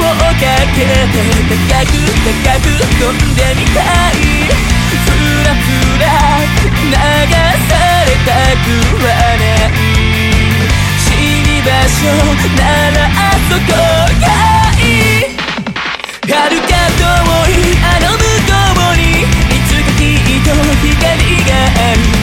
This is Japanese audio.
かけて高く高く飛んでみたい。ふらふら流されたくはない。死に場所ならあそこ